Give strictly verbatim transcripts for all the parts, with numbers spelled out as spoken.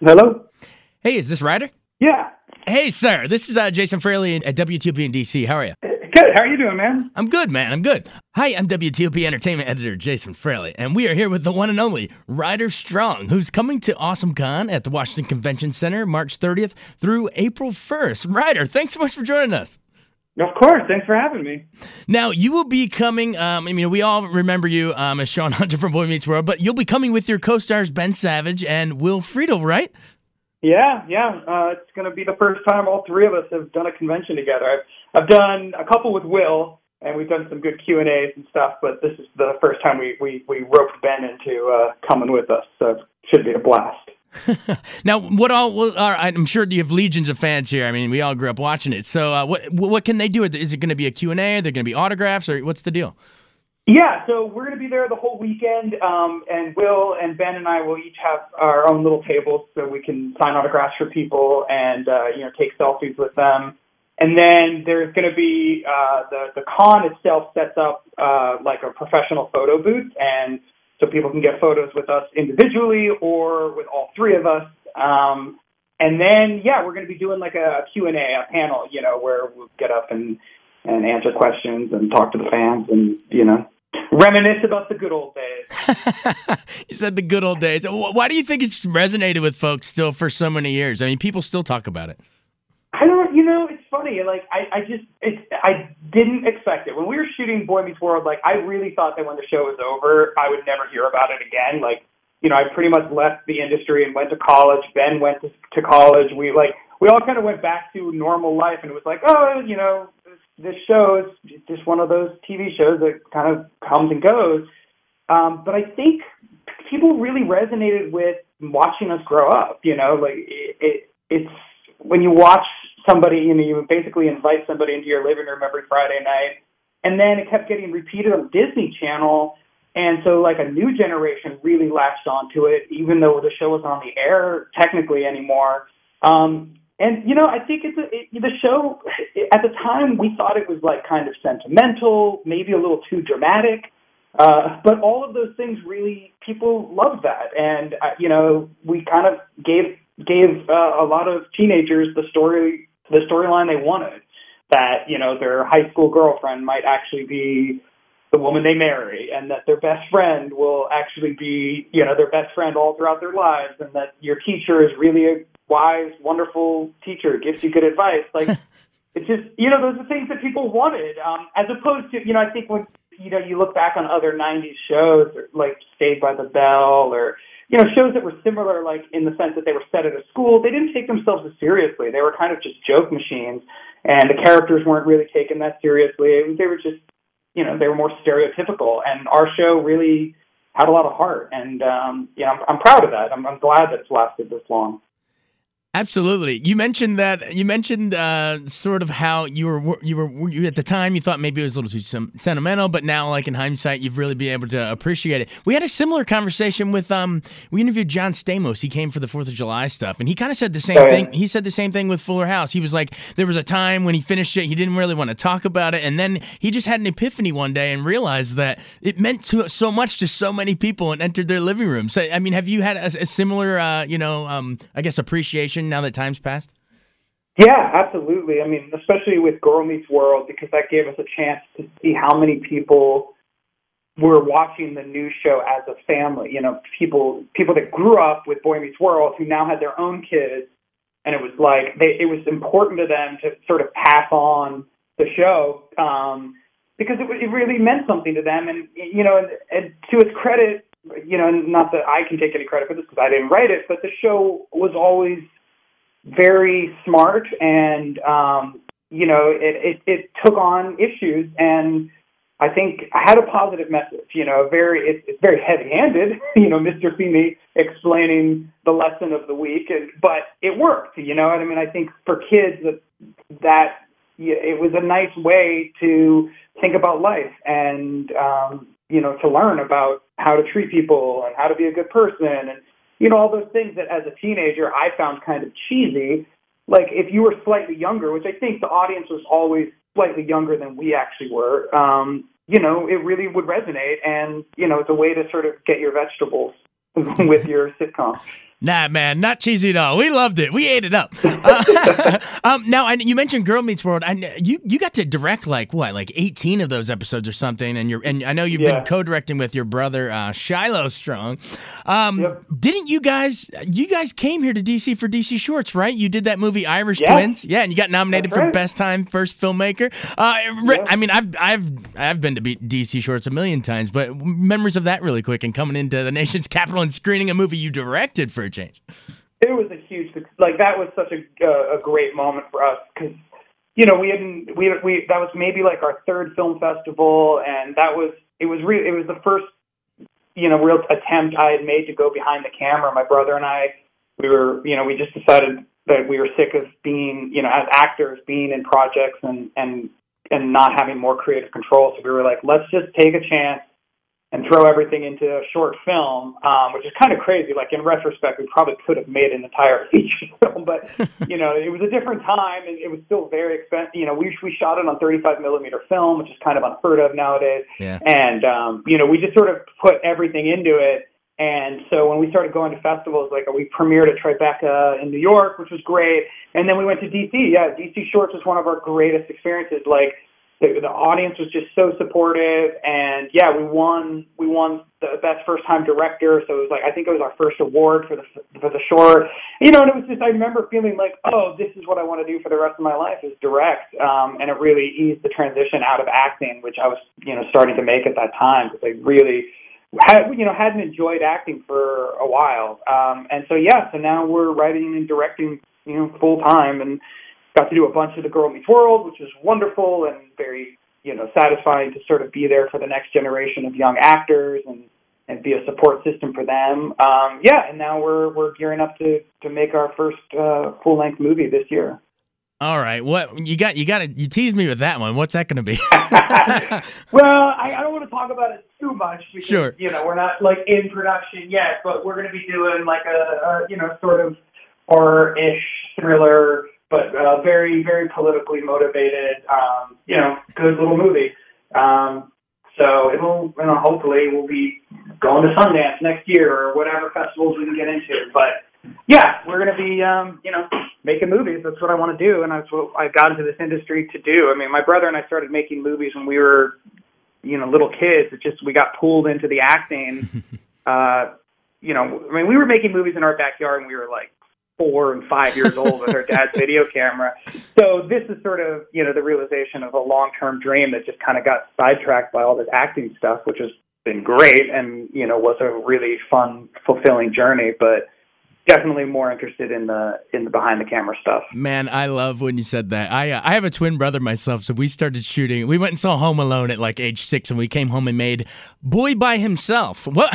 Hello? Hey, is this Ryder? Yeah. Hey, sir. This is uh, Jason Fraley at W T O P in D C. How are you? Good. How are you doing, man? I'm good, man. I'm good. Hi, I'm W T O P Entertainment Editor Jason Fraley, and we are here with the one and only Ryder Strong, who's coming to AwesomeCon at the Washington Convention Center March thirtieth through April first. Ryder, thanks so much for joining us. Of course. Thanks for having me. Now, you will be coming, um, I mean, we all remember you um, as Sean Hunter from Boy Meets World, but you'll be coming with your co-stars Ben Savage and Will Friedle, right? Yeah, yeah. Uh, it's going to be the first time all three of us have done a convention together. I've, I've done a couple with Will, and we've done some good Q and A's and stuff, but this is the first time we, we, we roped Ben into uh, coming with us, so it should be a blast. Now, what all, well, all right, I'm sure you have legions of fans here. I mean, we all grew up watching it. So uh, what what can they do? Is it going to be a Q and A? Are there going to be autographs, or what's the deal? Yeah, so we're going to be there the whole weekend, um, and Will and Ben and I will each have our own little tables so we can sign autographs for people and, uh, you know, take selfies with them. And then there's going to be, uh, the, the con itself sets up uh, like a professional photo booth, and so people can get photos with us individually or with all three of us. Um, and then, yeah, we're going to be doing like a Q and A, a panel, you know, where we'll get up and, and answer questions and talk to the fans and, you know, reminisce about the good old days. You said the good old days. Why do you think it's resonated with folks still for so many years? I mean, people still talk about it. I don't, you know, it's funny. Like, I, I just, it's, I didn't expect it. When we were shooting Boy Meets World, like, I really thought that when the show was over, I would never hear about it again. Like, you know, I pretty much left the industry and went to college. Ben went to, to college. We, like, we all kind of went back to normal life, and it was like, oh, you know, this, this show is just one of those T V shows that kind of comes and goes. Um, but I think people really resonated with watching us grow up, you know, like, it, it it's, when you watch somebody, you know, you basically invite somebody into your living room every Friday night, and then it kept getting repeated on Disney Channel, and so like a new generation really latched onto it, even though the show wasn't on the air technically anymore. Um, and you know, I think it's a, it, the show at the time we thought it was like kind of sentimental, maybe a little too dramatic, uh, but all of those things really people loved that, and uh, you know, we kind of gave. gave uh, a lot of teenagers the story, the storyline they wanted, that, you know, their high school girlfriend might actually be the woman they marry, and that their best friend will actually be, you know, their best friend all throughout their lives, and that your teacher is really a wise, wonderful teacher, gives you good advice. Like, it's just, you know, those are things that people wanted, um, as opposed to, you know, I think when, you know, you look back on other nineties shows, like Saved by the Bell, or, you know, shows that were similar, like in the sense that they were set at a school, they didn't take themselves as seriously. They were kind of just joke machines, and the characters weren't really taken that seriously. They were just, you know, they were more stereotypical. And our show really had a lot of heart, and um, you know, I'm, I'm proud of that. I'm, I'm glad that it's lasted this long. Absolutely. You mentioned that. You mentioned uh, sort of how you were. You were you, at the time. You thought maybe it was a little too sem- sentimental, but now, like in hindsight, you've really been able to appreciate it. We had a similar conversation with. Um, we interviewed John Stamos. He came for the Fourth of July stuff, and he kind of said the same Oh, yeah. thing. He said the same thing with Fuller House. He was like, there was a time when he finished it, he didn't really want to talk about it, and then he just had an epiphany one day and realized that it meant to, so much to so many people and entered their living room. So, I mean, have you had a, a similar, uh, you know, um, I guess, appreciation now that time's passed? Yeah, absolutely. I mean, especially with Girl Meets World, because that gave us a chance to see how many people were watching the new show as a family. You know, people people that grew up with Boy Meets World who now had their own kids, and it was like they, it was important to them to sort of pass on the show um, because it, it really meant something to them. And you know, and, and to its credit, you know, not that I can take any credit for this because I didn't write it, but the show was always very smart, and um, you know, it, it, it took on issues, and I think I had a positive message. You know, very it, it's very heavy-handed. You know, Mister Feeney explaining the lesson of the week, and, but it worked. You know, and I mean, I think for kids that that it was a nice way to think about life, and um, you know, to learn about how to treat people and how to be a good person, and you know, all those things that as a teenager I found kind of cheesy. Like if you were slightly younger, which I think the audience was always slightly younger than we actually were, um, you know, it really would resonate. And, you know, it's a way to sort of get your vegetables with your sitcom. Nah, man, not cheesy at all. We loved it. We ate it up. Uh, um, now, I, you mentioned Girl Meets World. I, you you got to direct like what, like eighteen of those episodes or something, and you're and I know you've Yeah. been co-directing with your brother uh, Shiloh Strong. Um, Yep. Didn't you guys? You guys came here to D C for D C Shorts, right? You did that movie Irish Yeah. Twins, yeah, and you got nominated That's for right. Best Time First Filmmaker. Uh, re- Yeah. I mean, I've I've I've been to B- D C Shorts a million times, but memories of that really quick and coming into the nation's capital and screening a movie you directed for a change. It was a huge, like that was such a uh, a great moment for us because, you know, we hadn't we we that was maybe like our third film festival, and that was it was real it was the first, you know, real attempt I had made to go behind the camera. My brother and I, we were, you know, we just decided that we were sick of being, you know, as actors being in projects and and and not having more creative control. So we were like, let's just take a chance and throw everything into a short film, um, which is kind of crazy. Like, in retrospect, we probably could have made an entire feature film, but, you know, it was a different time, and it was still very expensive. You know, we we shot it on thirty-five millimeter film, which is kind of unheard of nowadays. Yeah. And, um, you know, we just sort of put everything into it. And so when we started going to festivals, like we premiered at Tribeca in New York, which was great. And then we went to D C. Yeah, D C Shorts was one of our greatest experiences. Like, The, the audience was just so supportive, and yeah, we won. We won the best first time director. So it was like, I think it was our first award for the for the short. You know, and it was just, I remember feeling like, oh, this is what I want to do for the rest of my life is direct. Um, and it really eased the transition out of acting, which I was, you know, starting to make at that time because I really had, you know, hadn't enjoyed acting for a while. Um, and so yeah, so now we're writing and directing, you know, full time, and got to do a bunch of the Girl Meets World, which was wonderful and very, you know, satisfying to sort of be there for the next generation of young actors and, and be a support system for them. Um, yeah, and now we're we're gearing up to, to make our first uh, full length movie this year. All right, what you got? You got to you teased me with that one. What's that going to be? Well, I, I don't want to talk about it too much because, Sure. you know, we're not like in production yet, but we're going to be doing like a, a you know, sort of horror-ish thriller, but uh, very, very politically motivated, um, you know, good little movie. Um, so it'll, you know, hopefully we'll be going to Sundance next year or whatever festivals we can get into. But yeah, we're going to be, um, you know, making movies. That's what I want to do, and that's what I got into this industry to do. I mean, my brother and I started making movies when we were, you know, little kids. It's just we got pulled into the acting. uh, you know, I mean, we were making movies in our backyard, and we were like four and five years old with our dad's video camera. So this is sort of, you know, the realization of a long-term dream that just kind of got sidetracked by all this acting stuff, which has been great and, you know, was a really fun, fulfilling journey, but definitely more interested in the in the behind the camera stuff. Man, I love when you said that. I uh, I have a twin brother myself, so we started shooting. We went and saw Home Alone at like age six, and we came home and made Boy by Himself. What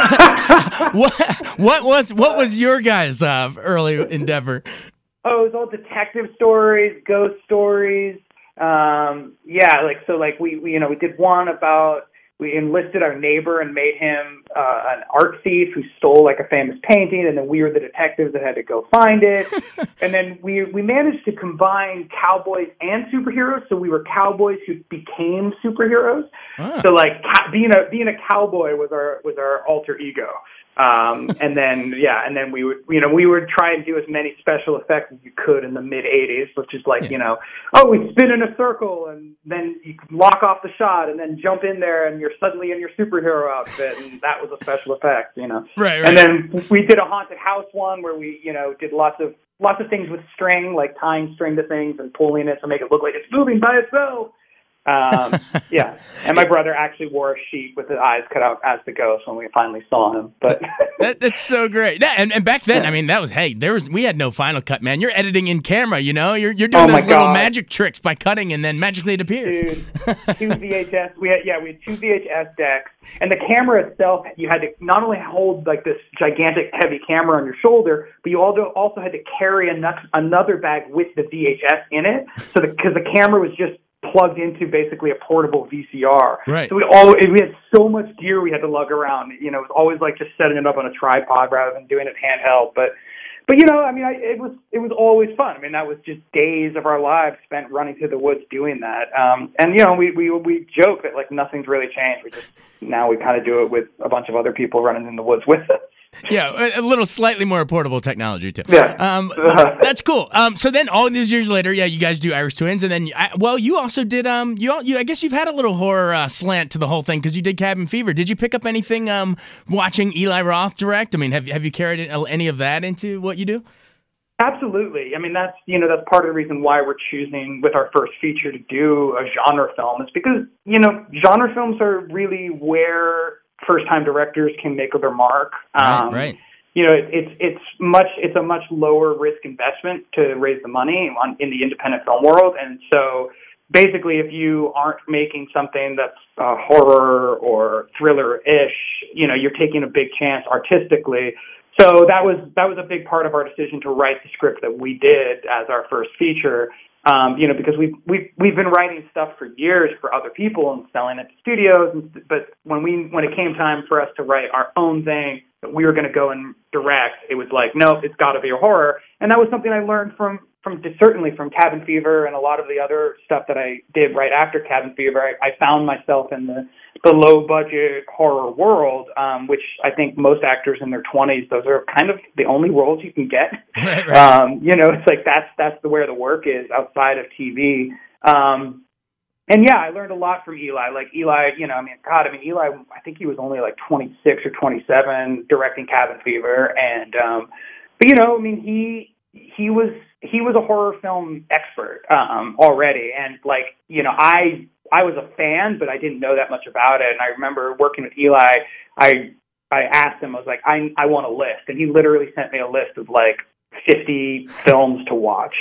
what what, what was what was your guys' uh, early endeavor? Oh, it was all detective stories, ghost stories. Um, yeah, like so, like we, we you know we did one about. We enlisted our neighbor and made him uh, an art thief who stole like a famous painting, and then we were the detectives that had to go find it. And then we we managed to combine cowboys and superheroes, so we were cowboys who became superheroes. Ah. So like ca- being a being a cowboy was our was our alter ego. Um, and then, yeah, and then we would, you know, we would try and do as many special effects as you could in the mid eighties, which is like, yeah. you know, oh, we spin in a circle and then you can lock off the shot and then jump in there and you're suddenly in your superhero outfit. And that was a special effect, you know. Right, right. And then we did a haunted house one where we, you know, did lots of, lots of things with string, like tying string to things and pulling it to make it look like it's moving by itself. um, yeah, and my brother actually wore a sheet with his eyes cut out as the ghost when we finally saw him. But that, that's so great. Yeah, and, and back then, yeah. I mean, that was hey, there was we had no Final Cut, man. You're editing in camera, you know. You're you're doing oh those little God. magic tricks by cutting, and then magically it appears. Dude, two V H S. We had yeah, we had two V H S decks, and the camera itself. You had to not only hold like this gigantic heavy camera on your shoulder, but you also also had to carry another bag with the V H S in it, so because the, the camera was just plugged into basically a portable V C R. Right. So we all we had so much gear we had to lug around. You know, it was always like just setting it up on a tripod rather than doing it handheld. But but you know, I mean, I, it was it was always fun. I mean, that was just days of our lives spent running through the woods doing that. Um, and you know, we we we joke that like nothing's really changed. We just now we kind of do it with a bunch of other people running in the woods with us. Yeah, a, a little slightly more portable technology too. Yeah. Um, that's cool. Um, so then all these years later, yeah, you guys do Irish Twins, and then I, well, you also did um, you, all, you I guess you've had a little horror uh, slant to the whole thing because you did Cabin Fever. Did you pick up anything um, watching Eli Roth direct? I mean, have have you carried any of that into what you do? Absolutely. I mean, that's, you know, that's part of the reason why we're choosing with our first feature to do a genre film is because, you know, genre films are really where first-time directors can make their mark. Right, um, right. You know, it, it's it's much it's a much lower risk investment to raise the money on, in the independent film world, and so basically, if you aren't making something that's uh, horror or thriller-ish, you know, you're taking a big chance artistically. So that was that was a big part of our decision to write the script that we did as our first feature. Um, you know, because we've we've we've been writing stuff for years for other people and selling it to studios. And, but when we when it came time for us to write our own thing that we were going to go and direct, it was like, no, it's got to be a horror. And that was something I learned from from certainly from Cabin Fever and a lot of the other stuff that I did right after Cabin Fever. I, I found myself in the the low budget horror world, um, which I think most actors in their twenties, those are kind of the only roles you can get. Right, right. Um, you know, it's like that's that's the where the work is outside of T V. Um, and yeah, I learned a lot from Eli. Like Eli, you know, I mean, God, I mean, Eli, I think he was only like twenty-six or twenty-seven directing Cabin Fever, and um, but you know, I mean, he he was he was a horror film expert um, already, and like you know, I. I was a fan, but I didn't know that much about it. And I remember working with Eli, I I asked him, I was like, I I want a list. And he literally sent me a list of like fifty films to watch.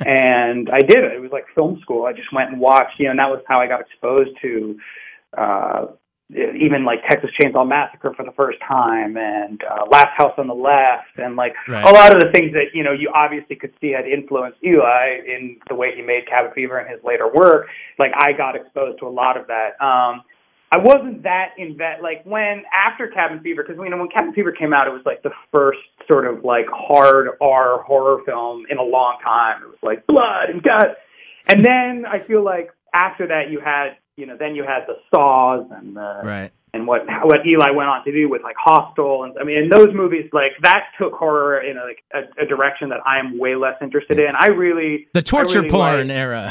And I did it. It was like film school. I just went and watched, you know, and that was how I got exposed to uh, even like Texas Chainsaw Massacre for the first time, and uh, Last House on the Left, and like right. a lot of the things that, you know, you obviously could see had influenced Eli in the way he made Cabin Fever and his later work. Like I got exposed to a lot of that. Um, I wasn't that invet like when after Cabin Fever, because you know when Cabin Fever came out, it was like the first sort of like hard R horror film in a long time. It was like blood and guts, and then I feel like after that you had. You know, then you had the Saws and the, right. and what what Eli went on to do with like Hostel, and I mean, in those movies, like that took horror in a, like a, a direction that I am way less interested in. I really the torture really porn like, era.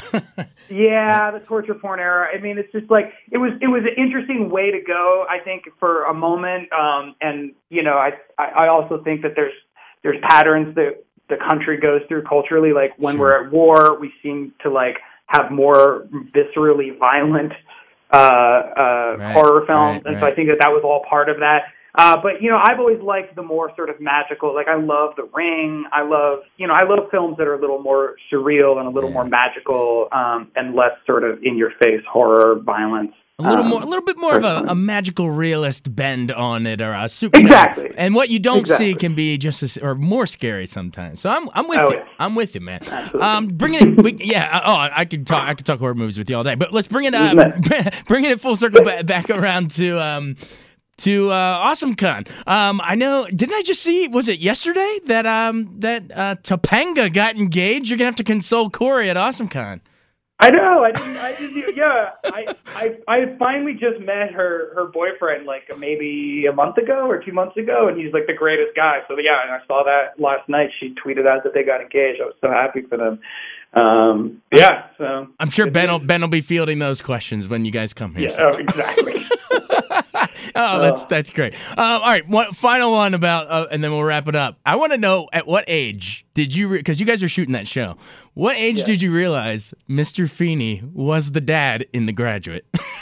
yeah, the torture porn era. I mean, it's just like it was it was an interesting way to go. I think for a moment, um, and you know, I I also think that there's there's patterns that the country goes through culturally. Like when sure. we're at war, we seem to like. have more viscerally violent uh, uh, right, horror films, right, and right. so I think that that was all part of that. Uh, but you know, I've always liked the more sort of magical. Like I love The Ring. I love you know, I love films that are a little more surreal and a little yeah. more magical um, and less sort of in your face horror violence. A little um, more, a little bit more of a, a magical realist bend on it, or a Superman. Exactly. And what you don't exactly. see can be just as, or more scary sometimes. So I'm, I'm with oh, you. Yeah. I'm with you, man. Absolutely. Um, bringing it, we, yeah. Oh, I could talk, I could talk horror movies with you all day. But let's bring it, uh, bringing it full circle back, back around to, um, to uh, AwesomeCon. Um, I know. Didn't I just see? Was it yesterday that um that uh, Topanga got engaged? You're gonna have to console Corey at AwesomeCon. I know. I didn't. I didn't. Yeah. I, I. I finally just met her. Her boyfriend, like maybe a month ago or two months ago, and he's like the greatest guy. So yeah, and I saw that last night. She tweeted out that they got engaged. I was so happy for them. Um. Yeah. So I'm sure Ben will Ben will be fielding those questions when you guys come here. Yeah. So. Oh, exactly. oh, that's that's great. Um, all right, one final one about, uh, and then we'll wrap it up. I want to know at what age did you, because re- you guys are shooting that show. What age yeah. did you realize Mister Feeney was the dad in The Graduate?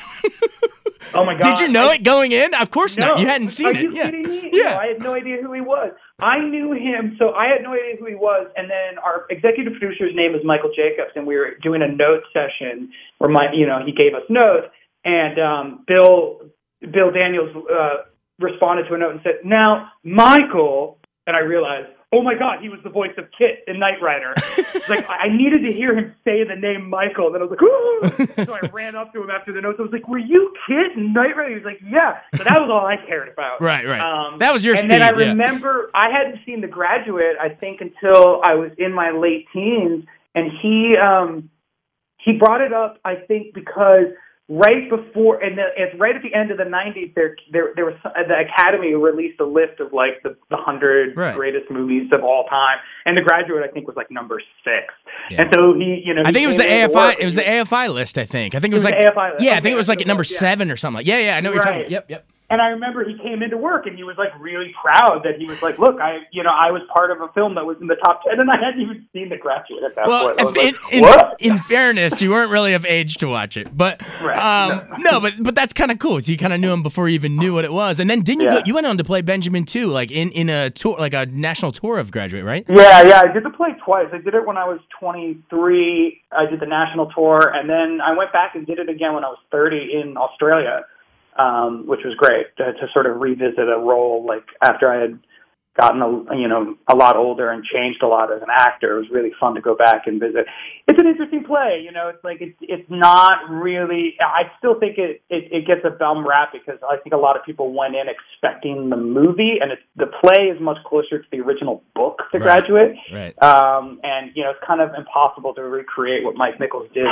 Oh my God! Did you know I, it going in? Of course no. not. You hadn't seen are it. You yeah. kidding me? Yeah. No, I had no idea who he was. I knew him, so I had no idea who he was. And then our executive producer's name is Michael Jacobs, and we were doing a note session where my, you know, he gave us notes, and um, Bill. Bill Daniels uh, responded to a note and said, "Now, Michael," and I realized, oh my God, he was the voice of Kit in Knight Rider. Like, I needed to hear him say the name Michael, and then I was like, ooh! So I ran up to him after the notes. I was like, "Were you Kit in Knight Rider?" He was like, "Yeah." So that was all I cared about. Right, right. Um, that was your and speed. And then I yeah. remember I hadn't seen The Graduate, I think, until I was in my late teens, and he um, he brought it up, I think, because right before, and the, it's right at the end of the nineties. There, there, there was the Academy released a list of like the the hundred right. greatest movies of all time, and The Graduate I think was like number six. Yeah. And so he, you know, I think it was the A F I. It was he, the A F I list. I think. I think it was, it was like the A F I list. yeah. Okay, I think it was like at number yeah. seven or something. Like yeah, yeah. I know what right. you're talking about. Yep, yep. And I remember he came into work and he was like really proud that he was like, look, I, you know, I was part of a film that was in the top ten, and I hadn't even seen The Graduate at that well, point. I was in, like, in, what? in fairness, you weren't really of age to watch it, but right. um, no. no, but but that's kind of cool. So you kind of knew him before you even knew what it was, and then didn't you yeah. go? You went on to play Benjamin too, like in, in a tour, like a national tour of Graduate, right? Yeah, yeah. I did the play twice. I did it when I was twenty-three. I did the national tour, and then I went back and did it again when I was thirty in Australia. Um, which was great to, to sort of revisit a role like after I had gotten a, you know a lot older and changed a lot as an actor. It was really fun to go back and visit. It's an interesting play, you know. It's like it's it's not really. I still think it it, it gets a bum rap because I think a lot of people went in expecting the movie, and it's, the play is much closer to the original book, The right. Graduate. Right. Um, and you know it's kind of impossible to recreate what Mike Nichols did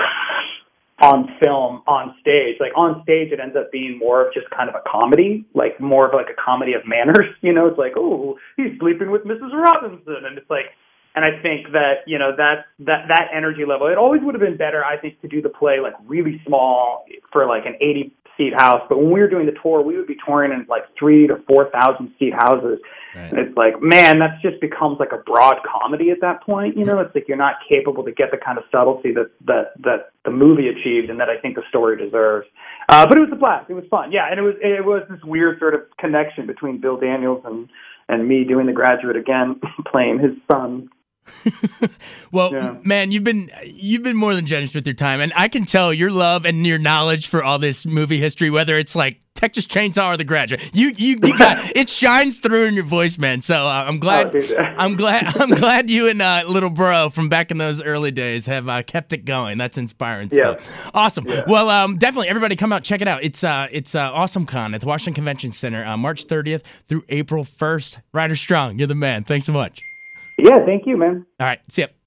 on film, on stage. Like on stage, it ends up being more of just kind of a comedy, like more of like a comedy of manners. You know, it's like, oh, he's sleeping with Missus Robinson, and it's like, and I think that you know that that that energy level. It always would have been better, I think, to do the play like really small for like an eighty seat house. But when we were doing the tour, we would be touring in like three to four thousand seat houses. Right. And it's like, man, that just becomes like a broad comedy at that point. You know, it's like you're not capable to get the kind of subtlety that that that the movie achieved, and that I think the story deserves. Uh, but it was a blast. It was fun. Yeah, and it was it was this weird sort of connection between Bill Daniels and and me doing The Graduate again, playing his son. well, yeah. man, you've been you've been more than generous with your time, and I can tell your love and your knowledge for all this movie history, whether it's like Texas Chainsaw or The Graduate. You you, you got it shines through in your voice, man. So uh, I'm glad oh, I'm glad I'm glad you and uh, little bro from back in those early days have uh, kept it going. That's inspiring yeah. stuff. Awesome. Yeah. Well, um, definitely everybody come out, check it out. It's uh it's uh, Awesome Con at the Washington Convention Center, uh, March thirtieth through April first. Ryder Strong, you're the man. Thanks so much. Yeah, thank you, man. All right, see ya.